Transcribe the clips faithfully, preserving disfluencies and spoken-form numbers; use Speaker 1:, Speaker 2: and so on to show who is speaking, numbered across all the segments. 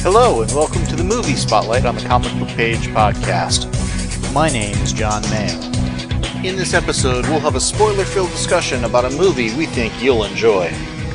Speaker 1: Hello, and welcome to the Movie Spotlight on the Comic Book Page podcast.
Speaker 2: My name is John Mayo.
Speaker 1: In this episode, we'll have a spoiler-filled discussion about a movie we think you'll enjoy.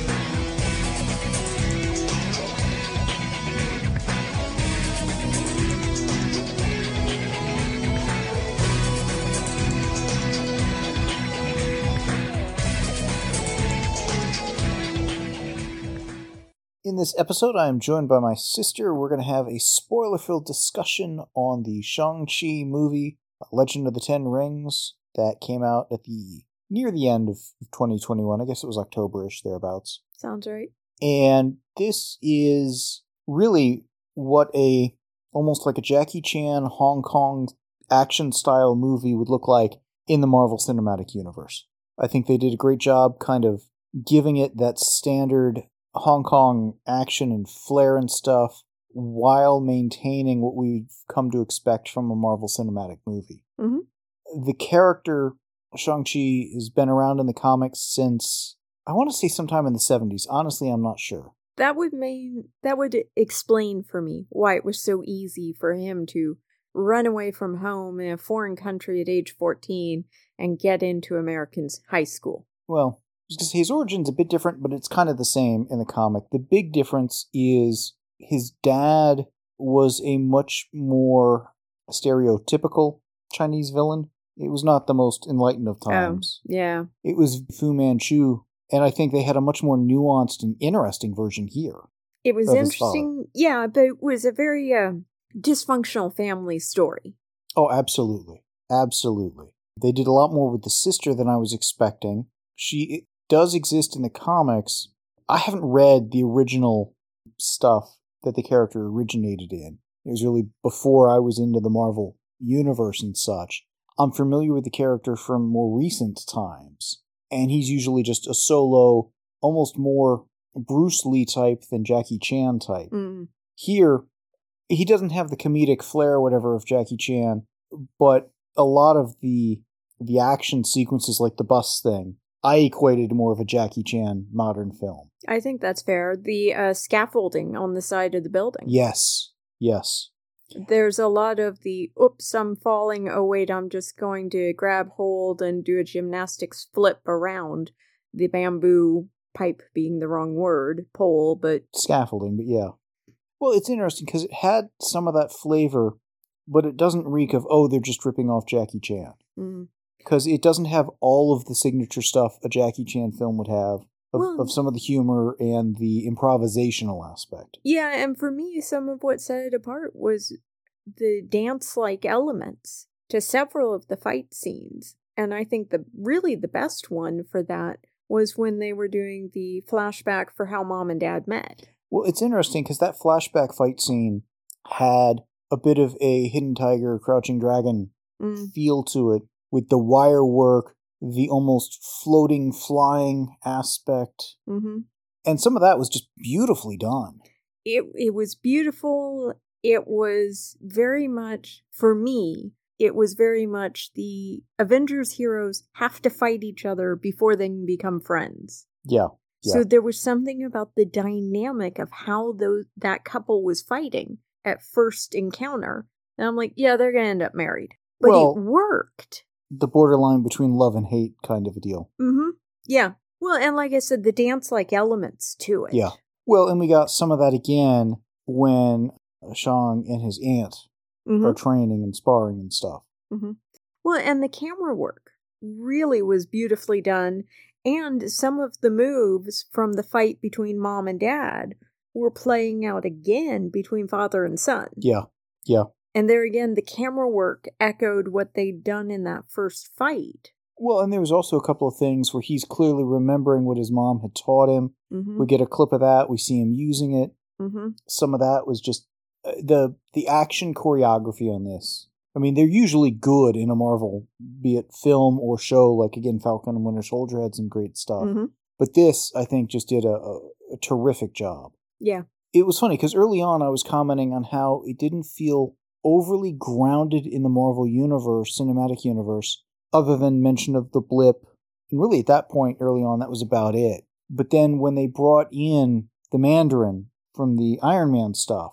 Speaker 2: In this episode, I am joined by my sister. We're going to have a spoiler-filled discussion on the Shang-Chi movie, Legend of the Ten Rings, that came out at the near the end of twenty twenty-one. I guess it was October-ish, thereabouts.
Speaker 3: Sounds right.
Speaker 2: And this is really what a, almost like a Jackie Chan Hong Kong action-style movie would look like in the Marvel Cinematic Universe. I think they did a great job kind of giving it that standard Hong Kong action and flair and stuff while maintaining what we've come to expect from a Marvel Cinematic movie.
Speaker 3: Mm-hmm.
Speaker 2: The character Shang-Chi has been around in the comics since, I want to say sometime in the seventies. Honestly, I'm not sure.
Speaker 3: That would mean, that would explain for me why it was so easy for him to run away from home in a foreign country at age fourteen and get into American's high school.
Speaker 2: Well, because his origin's a bit different, but it's kind of the same in the comic. The big difference is his dad was a much more stereotypical Chinese villain. It was not the most enlightened of times.
Speaker 3: Oh, yeah.
Speaker 2: It was Fu Manchu, and I think they had a much more nuanced and interesting version here.
Speaker 3: It was interesting, yeah, but it was a very uh, dysfunctional family story.
Speaker 2: Oh, absolutely. Absolutely. They did a lot more with the sister than I was expecting. She does exist in the comics. I haven't read the original stuff that the character originated in. It was really before I was into the Marvel universe and such. I'm familiar with the character from more recent times, and he's usually just a solo, almost more Bruce Lee type than Jackie Chan type.
Speaker 3: Mm.
Speaker 2: Here, he doesn't have the comedic flair or whatever of Jackie Chan, but a lot of the the action sequences, like the bus thing, I equated to more of a Jackie Chan modern film.
Speaker 3: I think that's fair. The uh, scaffolding on the side of the building.
Speaker 2: Yes, yes.
Speaker 3: There's a lot of the, oops, I'm falling, oh wait, I'm just going to grab hold and do a gymnastics flip around the bamboo pipe being the wrong word, pole, but...
Speaker 2: Scaffolding, but yeah. Well, it's interesting because it had some of that flavor, but it doesn't reek of, oh, they're just ripping off Jackie Chan.
Speaker 3: Mm-hmm.
Speaker 2: Because it doesn't have all of the signature stuff a Jackie Chan film would have, of,
Speaker 3: well,
Speaker 2: of some of the humor and the improvisational aspect.
Speaker 3: Yeah, and for me, some of what set it apart was the dance-like elements to several of the fight scenes. And I think the really the best one for that was when they were doing the flashback for how Mom and Dad met.
Speaker 2: Well, it's interesting because that flashback fight scene had a bit of a Hidden Tiger, Crouching Dragon
Speaker 3: mm.
Speaker 2: feel to it, with the wire work, the almost floating, flying aspect.
Speaker 3: Mm-hmm.
Speaker 2: And some of that was just beautifully done.
Speaker 3: It it was beautiful. It was very much, for me, it was very much the Avengers heroes have to fight each other before they can become friends.
Speaker 2: Yeah. yeah.
Speaker 3: So there was something about the dynamic of how those, that couple was fighting at first encounter. And I'm like, yeah, they're going to end up married. But
Speaker 2: well,
Speaker 3: it worked.
Speaker 2: The borderline between love and hate kind of a deal.
Speaker 3: Mm-hmm. Yeah. Well, and like I said, the dance-like elements to it.
Speaker 2: Yeah. Well, and we got some of that again when Shang and his aunt
Speaker 3: mm-hmm.
Speaker 2: are training and sparring and stuff.
Speaker 3: Mm-hmm. Well, and the camera work really was beautifully done. And some of the moves from the fight between Mom and Dad were playing out again between father and son.
Speaker 2: Yeah. Yeah.
Speaker 3: And there again, the camera work echoed what they'd done in that first fight.
Speaker 2: Well, and there was also a couple of things where he's clearly remembering what his mom had taught him.
Speaker 3: Mm-hmm.
Speaker 2: We get a clip of that. We see him using it.
Speaker 3: Mm-hmm.
Speaker 2: Some of that was just uh, the the action choreography on this. I mean, they're usually good in a Marvel, be it film or show. Like, again, Falcon and Winter Soldier had some great stuff.
Speaker 3: Mm-hmm.
Speaker 2: But this, I think, just did a, a, a terrific job.
Speaker 3: Yeah.
Speaker 2: It was funny because early on I was commenting on how it didn't feel overly grounded in the Marvel universe, cinematic universe, other than mention of the blip. And really at that point, early on, that was about it. But then when they brought in the Mandarin from the Iron Man stuff,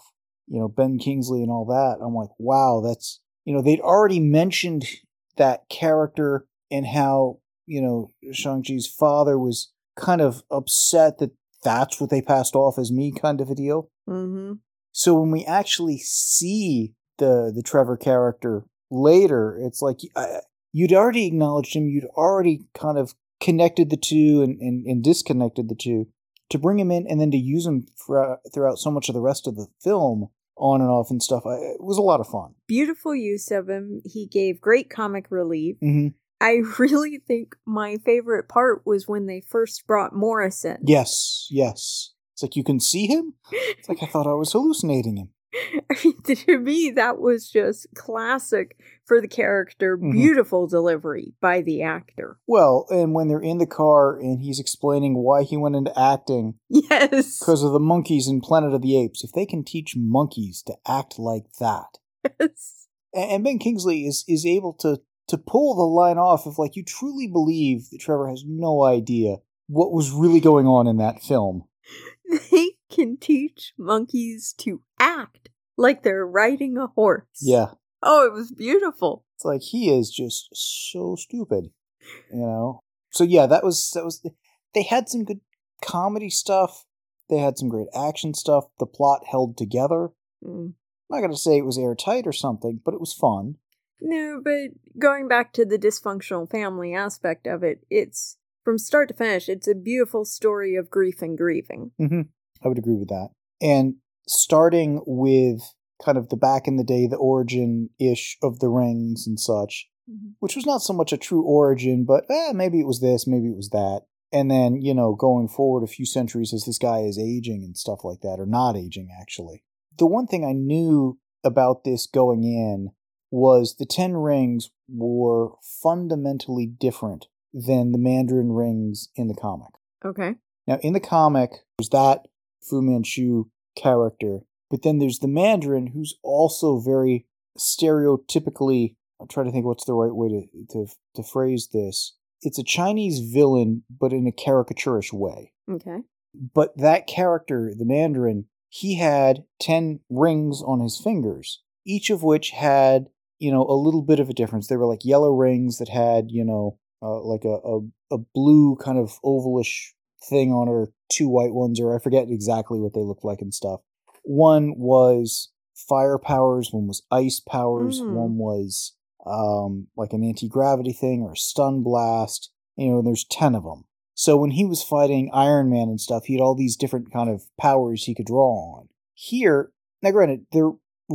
Speaker 2: you know, Ben Kingsley and all that. I'm like, wow, that's, you know, they'd already mentioned that character and how, you know, Shang-Chi's father was kind of upset that that's what they passed off as me kind of a deal.
Speaker 3: Mm-hmm.
Speaker 2: So when we actually see the the Trevor character later, it's like uh, you'd already acknowledged him, you'd already kind of connected the two and, and, and disconnected the two. To bring him in and then to use him for, throughout so much of the rest of the film, on and off and stuff, I, it was a lot of fun.
Speaker 3: Beautiful use of him. He gave great comic relief.
Speaker 2: Mm-hmm.
Speaker 3: I really think my favorite part was when they first brought Morris in.
Speaker 2: Yes, yes. It's like you can see him? It's like I thought I was hallucinating him.
Speaker 3: I mean, to me, that was just classic for the character.
Speaker 2: Mm-hmm.
Speaker 3: Beautiful delivery by the actor.
Speaker 2: Well, and when they're in the car and he's explaining why he went into acting.
Speaker 3: Yes.
Speaker 2: Because of the monkeys in Planet of the Apes. If they can teach monkeys to act like that.
Speaker 3: Yes.
Speaker 2: And Ben Kingsley is, is able to, to pull the line off of, like, you truly believe that Trevor has no idea what was really going on in that film.
Speaker 3: They can teach monkeys to act like they're riding a horse.
Speaker 2: Yeah.
Speaker 3: Oh, it was beautiful.
Speaker 2: It's like he is just so stupid, you know? So yeah, that was, that was, they had some good comedy stuff. They had some great action stuff. The plot held together.
Speaker 3: Mm.
Speaker 2: I'm not going to say it was airtight or something, but it was fun.
Speaker 3: No, but going back to the dysfunctional family aspect of it, it's, from start to finish, it's a beautiful story of grief and grieving.
Speaker 2: Mm-hmm. I would agree with that. And starting with kind of the back in the day, the origin-ish of the rings and such, mm-hmm. which was not so much a true origin, but eh, maybe it was this, maybe it was that. And then, you know, going forward a few centuries as this guy is aging and stuff like that, or not aging, actually. The one thing I knew about this going in was the Ten Rings were fundamentally different than the Mandarin rings in the comic.
Speaker 3: Okay.
Speaker 2: Now, in the comic, there's that Fu Manchu character, but then there's the Mandarin, who's also very stereotypically, I'm trying to think what's the right way to, to, to phrase this. It's a Chinese villain, but in a caricaturish way.
Speaker 3: Okay.
Speaker 2: But that character, the Mandarin, he had ten rings on his fingers, each of which had, you know, a little bit of a difference. They were like yellow rings that had, you know, uh, like a, a, a blue kind of ovalish thing on her, two white ones, or I forget exactly what they looked like and stuff. One was fire powers, one was ice powers, mm. one was um, like an anti-gravity thing or a stun blast. You know, there's ten of them. So when he was fighting Iron Man and stuff, he had all these different kind of powers he could draw on. Here, now granted, they're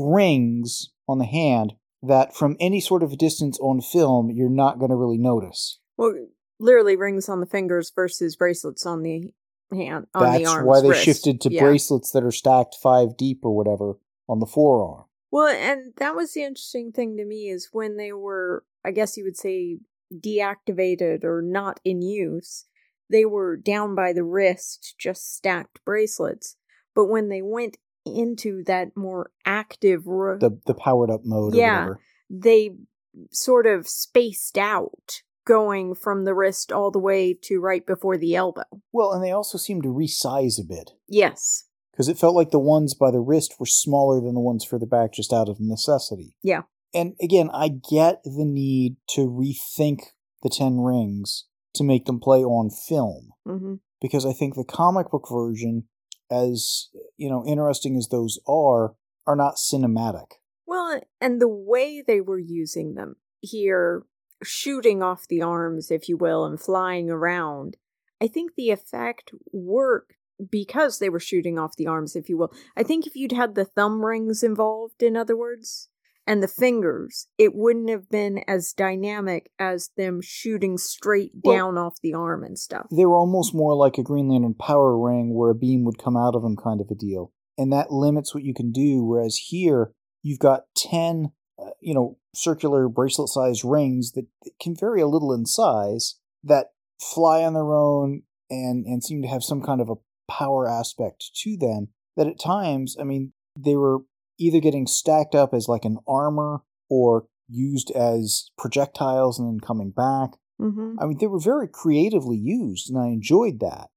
Speaker 2: rings on the hand that from any sort of distance on film, you're not going to really notice.
Speaker 3: Well, literally rings on the fingers versus bracelets on the hand, on
Speaker 2: That's
Speaker 3: the arms.
Speaker 2: That's why they
Speaker 3: wrist.
Speaker 2: shifted to
Speaker 3: yeah.
Speaker 2: bracelets that are stacked five deep or whatever on the forearm.
Speaker 3: Well, and that was the interesting thing to me is when they were, I guess you would say, deactivated or not in use, they were down by the wrist, just stacked bracelets. But when they went into that more active... Ro-
Speaker 2: the the powered up mode
Speaker 3: yeah,
Speaker 2: or whatever.
Speaker 3: They sort of spaced out, going from the wrist all the way to right before the elbow.
Speaker 2: Well, and they also seemed to resize a bit.
Speaker 3: Yes.
Speaker 2: Because it felt like the ones by the wrist were smaller than the ones further back just out of necessity.
Speaker 3: Yeah.
Speaker 2: And again, I get the need to rethink the Ten Rings to make them play on film.
Speaker 3: Mm-hmm.
Speaker 2: Because I think the comic book version, as, you know, interesting as those are, are not cinematic.
Speaker 3: Well, and the way they were using them here, shooting off the arms, if you will, and flying around, I think the effect worked because they were shooting off the arms, if you will. I think if you'd had the thumb rings involved, in other words, and the fingers, it wouldn't have been as dynamic as them shooting straight down well, off the arm and stuff.
Speaker 2: They were almost more like a Green Lantern power ring where a beam would come out of them kind of a deal. And that limits what you can do, whereas here, you've got ten, uh, you know, circular bracelet-sized rings that, that can vary a little in size, that fly on their own and, and seem to have some kind of a power aspect to them, that at times, I mean, they were either getting stacked up as like an armor or used as projectiles and then coming back.
Speaker 3: Mm-hmm.
Speaker 2: I mean, they were very creatively used, and I enjoyed that.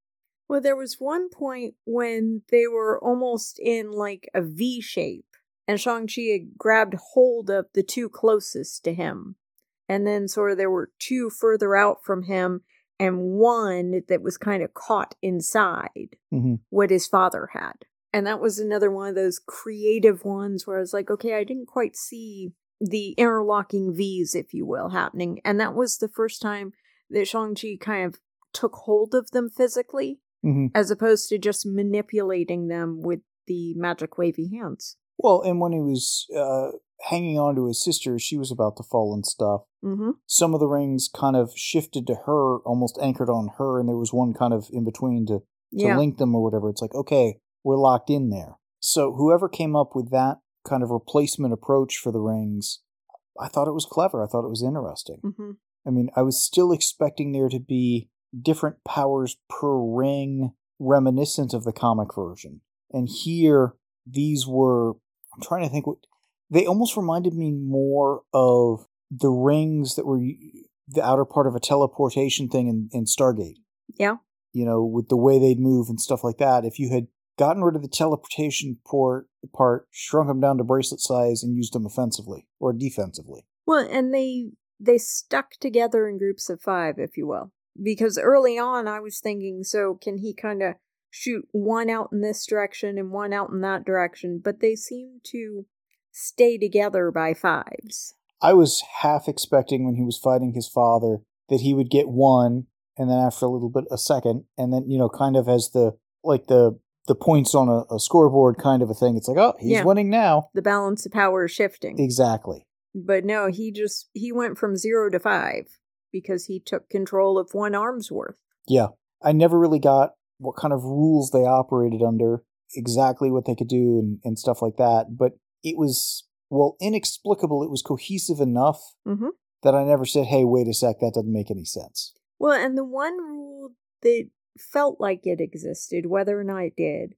Speaker 3: Well, there was one point when they were almost in like a V shape, and Shang-Chi had grabbed hold of the two closest to him. And then sort of there were two further out from him, and one that was kind of caught inside
Speaker 2: mm-hmm.
Speaker 3: what his father had. And that was another one of those creative ones where I was like, okay, I didn't quite see the interlocking V's, if you will, happening. And that was the first time that Shang-Chi kind of took hold of them physically,
Speaker 2: mm-hmm.
Speaker 3: as opposed to just manipulating them with the magic wavy hands.
Speaker 2: Well, and when he was uh, hanging on to his sister, she was about to fall and stuff.
Speaker 3: Mm-hmm.
Speaker 2: Some of the rings kind of shifted to her, almost anchored on her, and there was one kind of in between to, to
Speaker 3: yeah.
Speaker 2: link them or whatever. It's like, okay, we're locked in there. So whoever came up with that kind of replacement approach for the rings, I thought it was clever. I thought it was interesting.
Speaker 3: Mm-hmm.
Speaker 2: I mean, I was still expecting there to be different powers per ring reminiscent of the comic version. And here, these were, I'm trying to think, what they almost reminded me more of the rings that were the outer part of a teleportation thing in, in Stargate.
Speaker 3: Yeah.
Speaker 2: You know, with the way they'd move and stuff like that. If you had gotten rid of the teleportation port part, shrunk them down to bracelet size, and used them offensively or defensively.
Speaker 3: Well, and they they stuck together in groups of five, if you will. Because early on, I was thinking, so can he kind of shoot one out in this direction and one out in that direction? But they seem to stay together by fives.
Speaker 2: I was half expecting when he was fighting his father that he would get one, and then after a little bit, a second, and then, you know, kind of as the, like the, the points on a, a scoreboard kind of a thing. It's like, oh, he's
Speaker 3: yeah.
Speaker 2: winning now.
Speaker 3: The balance of power is shifting.
Speaker 2: Exactly.
Speaker 3: But no, he just, he went from zero to five because he took control of one arm's worth.
Speaker 2: Yeah. I never really got what kind of rules they operated under, exactly what they could do and, and stuff like that. But it was, well, inexplicable. It was cohesive enough
Speaker 3: mm-hmm.
Speaker 2: that I never said, hey, wait a sec, that doesn't make any sense.
Speaker 3: Well, and the one rule that felt like it existed, whether or not it did,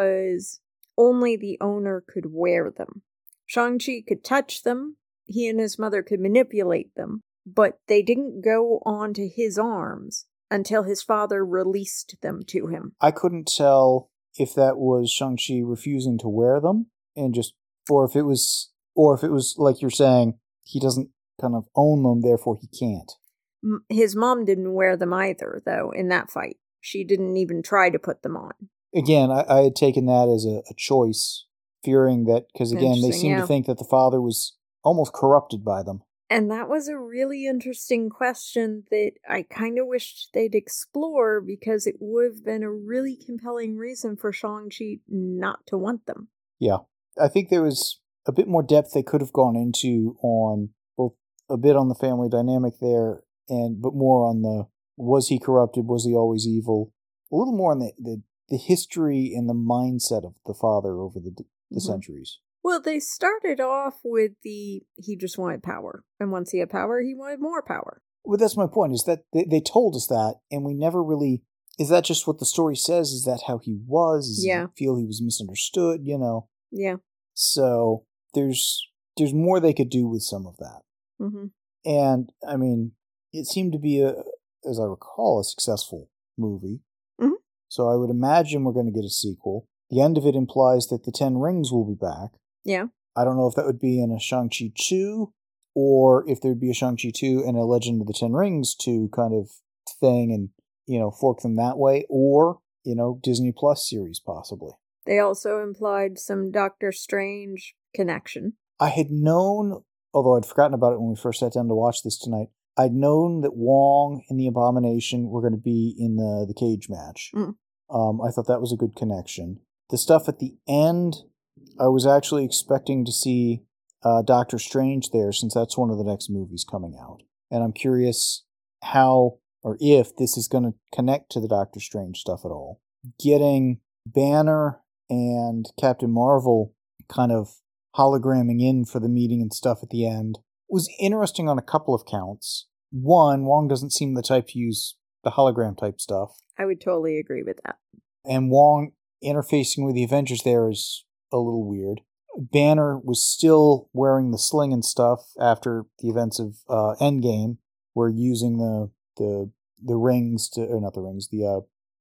Speaker 3: was only the owner could wear them. Shang-Chi could touch them, he and his mother could manipulate them, but they didn't go onto his arms until his father released them to him.
Speaker 2: I couldn't tell if that was Shang-Chi refusing to wear them, and just, or if it was, or if it was like you're saying, he doesn't kind of own them, therefore he can't.
Speaker 3: His mom didn't wear them either, though, in that fight. She didn't even try to put them on.
Speaker 2: Again, I, I had taken that as a, a choice, fearing that, because again, they seemed
Speaker 3: yeah.
Speaker 2: to think that the father was almost corrupted by them.
Speaker 3: And that was a really interesting question that I kind of wished they'd explore, because it would have been a really compelling reason for Shang-Chi not to want them.
Speaker 2: Yeah. I think there was a bit more depth they could have gone into on both a bit on the family dynamic there, and but more on the, was he corrupted, was he always evil? A little more on the, the, the history and the mindset of the father over the, the mm-hmm. centuries.
Speaker 3: Well, they started off with the, he just wanted power. And once he had power, he wanted more power.
Speaker 2: Well, that's my point, is that they, they told us that, and we never really, is that just what the story says? Is that how he was? Does
Speaker 3: yeah.
Speaker 2: he feel he was misunderstood, you know?
Speaker 3: Yeah.
Speaker 2: So there's there's more they could do with some of that.
Speaker 3: Mm-hmm.
Speaker 2: And, I mean, it seemed to be, a, as I recall, a successful movie.
Speaker 3: Mm-hmm.
Speaker 2: So I would imagine we're going to get a sequel. The end of it implies that the Ten Rings will be back.
Speaker 3: Yeah.
Speaker 2: I don't know if that would be in a Shang-Chi two, or if there'd be a Shang-Chi two and a Legend of the Ten Rings two kind of thing, and, you know, fork them that way, or, you know, Disney Plus series possibly.
Speaker 3: They also implied some Doctor Strange connection.
Speaker 2: I had known, although I'd forgotten about it when we first sat down to watch this tonight, I'd known that Wong and the Abomination were going to be in the, the cage match.
Speaker 3: Mm.
Speaker 2: Um, I thought that was a good connection. The stuff at the end, I was actually expecting to see uh, Doctor Strange there, since that's one of the next movies coming out. And I'm curious how, or if, this is going to connect to the Doctor Strange stuff at all. Getting Banner and Captain Marvel kind of hologramming in for the meeting and stuff at the end was interesting on a couple of counts. One, Wong doesn't seem the type to use the hologram type stuff.
Speaker 3: I would totally agree with that.
Speaker 2: And Wong interfacing with the Avengers there is a little weird. Banner was still wearing the sling and stuff after the events of uh, Endgame. We're using the the the rings to, or not the rings, the uh,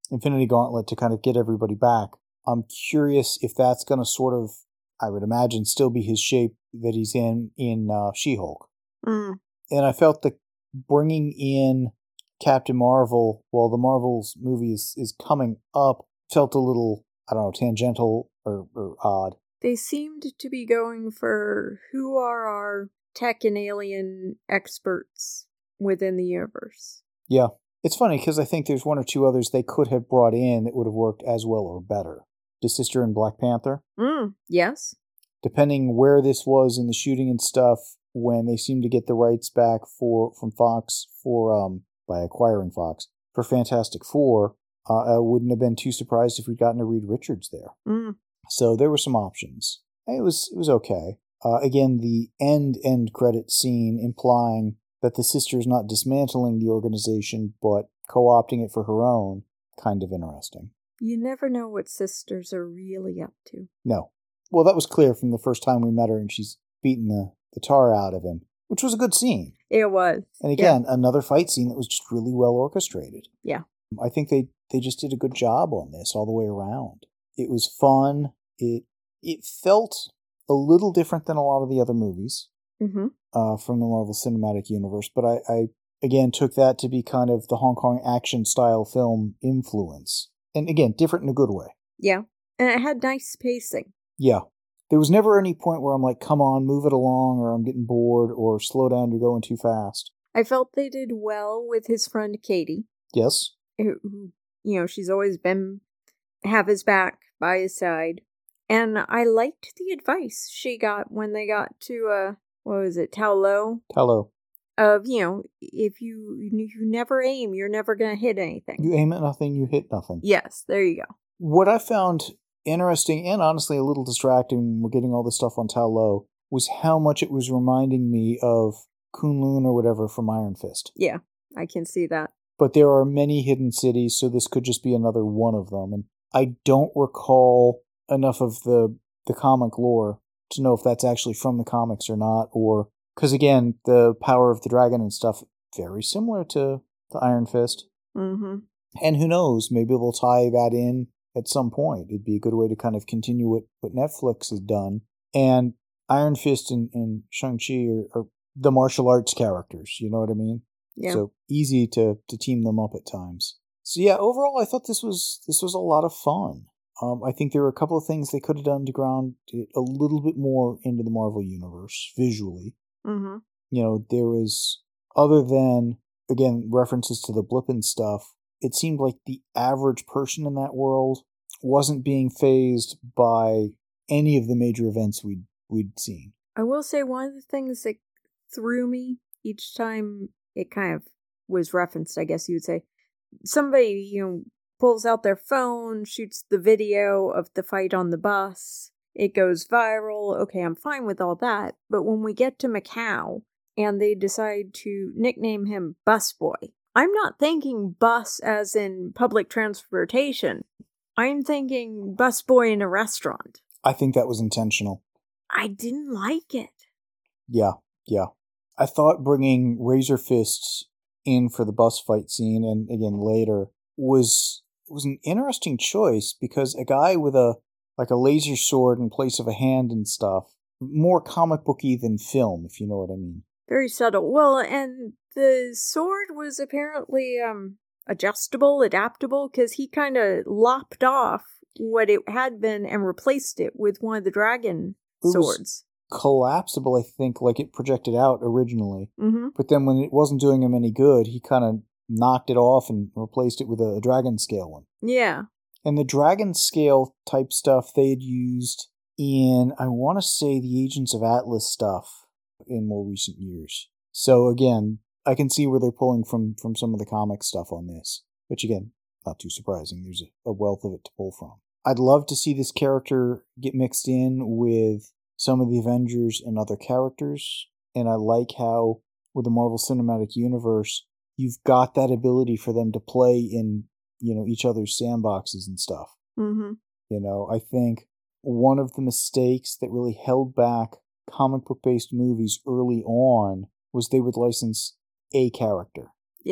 Speaker 2: Infinity Gauntlet to kind of get everybody back. I'm curious if that's going to sort of, I would imagine, still be his shape that he's in in uh, She-Hulk.
Speaker 3: Mm.
Speaker 2: And I felt that bringing in Captain Marvel while the Marvels movie is, is coming up felt a little, I don't know, tangential or, or odd.
Speaker 3: They seemed to be going for who are our tech and alien experts within the universe.
Speaker 2: Yeah. It's funny because I think there's one or two others they could have brought in that would have worked as well or better. The sister in Black Panther.
Speaker 3: Mm, yes.
Speaker 2: Depending where this was in the shooting and stuff, when they seemed to get the rights back for from Fox for um by acquiring Fox for Fantastic Four, uh, I wouldn't have been too surprised if we'd gotten to Reed Richards there.
Speaker 3: Mm.
Speaker 2: So there were some options. It was it was okay. Uh, again, the end end credit scene implying that the sister is not dismantling the organization but co-opting it for her own, kind of interesting.
Speaker 3: You never know what sisters are really up to.
Speaker 2: No. Well, that was clear from the first time we met her and she's beating the, the tar out of him, which was a good scene.
Speaker 3: It was.
Speaker 2: And again,
Speaker 3: yeah.
Speaker 2: another fight scene that was just really well orchestrated.
Speaker 3: Yeah.
Speaker 2: I think they, they just did a good job on this all the way around. It was fun. It it felt a little different than a lot of the other movies
Speaker 3: mm-hmm.
Speaker 2: uh, from the Marvel Cinematic Universe, but I, I, again, took that to be kind of the Hong Kong action-style film influence. And again, different in a good way.
Speaker 3: Yeah. And it had nice pacing.
Speaker 2: Yeah. There was never any point where I'm like, come on, move it along, or I'm getting bored, or slow down, you're going too fast.
Speaker 3: I felt they did well with his friend Katie.
Speaker 2: Yes.
Speaker 3: Who, who you know, she's always been, have his back by his side. And I liked the advice she got when they got to, uh, what was it, Ta Lo?
Speaker 2: Ta Lo.
Speaker 3: Of, you know, if you, you never aim, you're never going to hit anything.
Speaker 2: You aim at nothing, you hit nothing.
Speaker 3: Yes, there you go.
Speaker 2: What I found interesting and honestly a little distracting when we're getting all this stuff on Ta Lo was how much it was reminding me of Kunlun or whatever from Iron Fist.
Speaker 3: Yeah, I can see that.
Speaker 2: But there are many hidden cities, so this could just be another one of them. And I don't recall enough of the, the comic lore to know if that's actually from the comics or not, or because again, the power of the dragon and stuff very similar to the Iron Fist.
Speaker 3: Mm-hmm.
Speaker 2: And who knows, maybe they'll tie that in at some point. It'd be a good way to kind of continue what, what Netflix has done. And Iron Fist and, and Shang-Chi are, are the martial arts characters, you know what I mean?
Speaker 3: Yeah.
Speaker 2: So easy to, to team them up at times. So yeah, overall, I thought this was this was a lot of fun. Um, I think there were a couple of things they could have done to ground it a little bit more into the Marvel Universe visually.
Speaker 3: Mm-hmm.
Speaker 2: You know, there was, other than, again, references to the blip and stuff, it seemed like the average person in that world wasn't being fazed by any of the major events we'd, we'd seen.
Speaker 3: I will say one of the things that threw me each time it kind of was referenced, I guess you would say, somebody, you know, pulls out their phone, shoots the video of the fight on the bus. It goes viral. Okay, I'm fine with all that. But when we get to Macau and they decide to nickname him Busboy, I'm not thinking bus as in public transportation. I'm thinking busboy in a restaurant.
Speaker 2: I think that was intentional.
Speaker 3: I didn't like it.
Speaker 2: Yeah, yeah. I thought bringing Razor Fists in for the bus fight scene, and again later, was was an interesting choice because a guy with a like a laser sword in place of a hand and stuff, more comic booky than film, if you know what I mean.
Speaker 3: Very subtle. Well, and the sword was apparently um adjustable, adaptable, because he kind of lopped off what it had been and replaced it with one of the dragon
Speaker 2: it
Speaker 3: swords.
Speaker 2: Collapsible, I think, like it projected out originally.
Speaker 3: Mm-hmm.
Speaker 2: But then when it wasn't doing him any good, he kind of knocked it off and replaced it with a, a dragon scale one.
Speaker 3: Yeah.
Speaker 2: And the dragon scale type stuff they had used in, I want to say, the Agents of Atlas stuff in more recent years. So again, I can see where they're pulling from, from some of the comic stuff on this. Which again, not too surprising. There's a, a wealth of it to pull from. I'd love to see this character get mixed in with some of the Avengers and other characters. And I like how, with the Marvel Cinematic Universe, you've got that ability for them to play in, you know, each other's sandboxes and stuff.
Speaker 3: Mm-hmm.
Speaker 2: You know, I think one of the mistakes that really held back comic book-based movies early on was they would license a character.
Speaker 3: Yeah.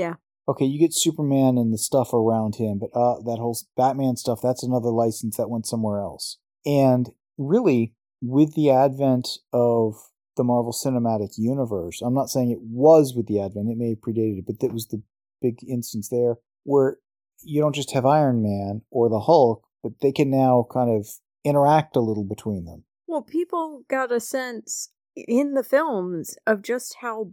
Speaker 2: okay, you get Superman and the stuff around him, but uh, that whole Batman stuff, that's another license that went somewhere else. And really, with the advent of the Marvel Cinematic Universe, I'm not saying it was with the advent, it may have predated it, but that was the big instance there, where you don't just have Iron Man or the Hulk, but they can now kind of interact a little between them.
Speaker 3: Well, people got a sense in the films of just how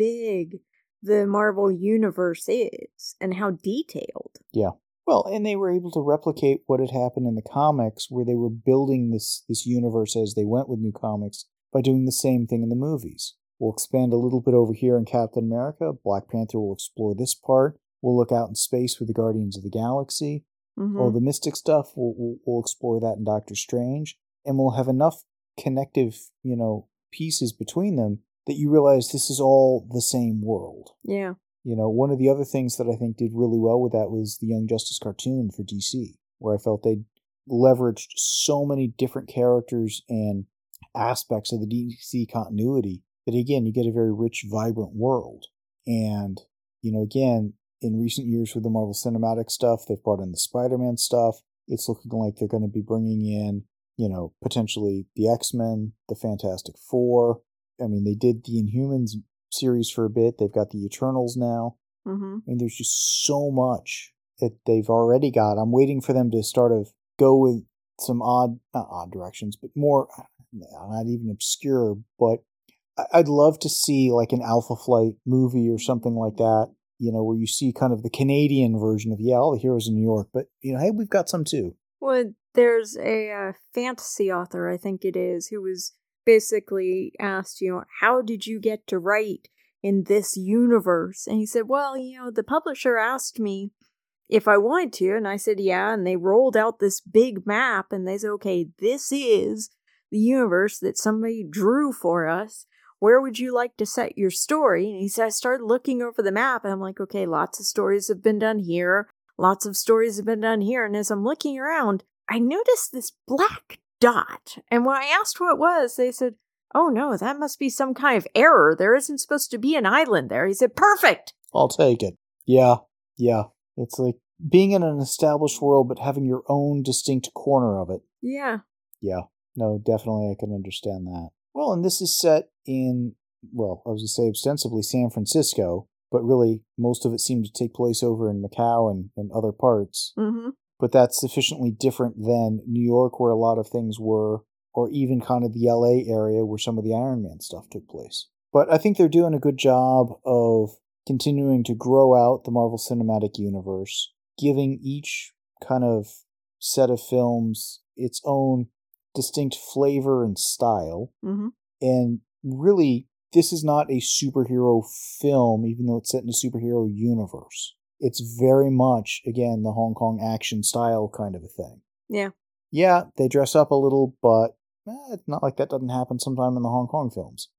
Speaker 3: big the Marvel Universe is and how detailed.
Speaker 2: Yeah. Well, and they were able to replicate what had happened in the comics, where they were building this, this universe as they went with new comics by doing the same thing in the movies. We'll expand a little bit over here in Captain America. Black Panther will explore this part. We'll look out in space with the Guardians of the Galaxy. Mm-hmm. All the Mystic stuff, we'll, we'll, we'll explore that in Doctor Strange. And we'll have enough connective, you know, pieces between them that you realize this is all the same world.
Speaker 3: Yeah.
Speaker 2: You know, one of the other things that I think did really well with that was the Young Justice cartoon for D C, where I felt they leveraged so many different characters and aspects of the D C continuity that, again, you get a very rich, vibrant world. And, you know, again, in recent years with the Marvel Cinematic stuff, they've brought in the Spider-Man stuff. It's looking like they're going to be bringing in, you know, potentially the X-Men, the Fantastic Four. I mean, they did the Inhumans series for a bit. They've got the Eternals now. Mm-hmm. I mean, there's just so much that they've already got. I'm waiting for them to start of go with some odd, not odd directions, but more, not even obscure, but I'd love to see like an Alpha Flight movie or something like that, you know, where you see kind of the Canadian version of, yeah, all the heroes in New York, but, you know, hey, we've got some too.
Speaker 3: Well, there's a uh, fantasy author, I think it is, who was basically asked, you know, how did you get to write in this universe? And he said, well, you know, the publisher asked me if I wanted to, and I said, yeah, and they rolled out this big map, and they said, okay, this is the universe that somebody drew for us. Where would you like to set your story? And he said, I started looking over the map, and I'm like, okay, lots of stories have been done here, lots of stories have been done here, and as I'm looking around, I noticed this black dot. And when I asked what it was, they said, oh no, that must be some kind of error. There isn't supposed to be an island there. He said, perfect.
Speaker 2: I'll take it. Yeah, yeah. It's like being in an established world, but having your own distinct corner of it.
Speaker 3: Yeah.
Speaker 2: Yeah. No, definitely I can understand that. Well, and this is set in, well, I was going to say ostensibly San Francisco, but really most of it seemed to take place over in Macau and, and other parts.
Speaker 3: Mm-hmm.
Speaker 2: But that's sufficiently different than New York, where a lot of things were, or even kind of the L A area where some of the Iron Man stuff took place. But I think they're doing a good job of continuing to grow out the Marvel Cinematic Universe, giving each kind of set of films its own distinct flavor and style.
Speaker 3: Mm-hmm.
Speaker 2: And really, this is not a superhero film, even though it's set in a superhero universe. It's very much, again, the Hong Kong action style kind of a thing.
Speaker 3: Yeah.
Speaker 2: Yeah, they dress up a little, but eh, it's not like that doesn't happen sometime in the Hong Kong films.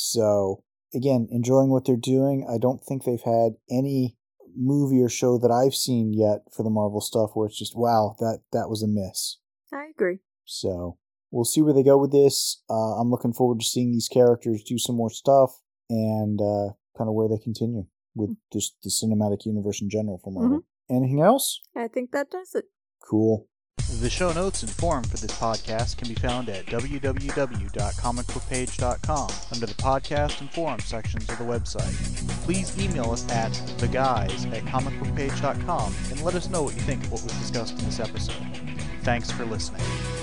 Speaker 2: So, again, enjoying what they're doing. I don't think they've had any movie or show that I've seen yet for the Marvel stuff where it's just, wow, that, that was a miss.
Speaker 3: I agree.
Speaker 2: So, we'll see where they go with this. Uh, I'm looking forward to seeing these characters do some more stuff and uh, kind of where they continue with just the cinematic universe in general for Marvel. Mm-hmm. Anything else?
Speaker 3: I think that does it.
Speaker 2: Cool.
Speaker 1: The show notes and forum for this podcast can be found at w w w dot comic book page dot com under the podcast and forum sections of the website. Please email us at the guys at comic book page dot com and let us know what you think of what was discussed in this episode. Thanks for listening.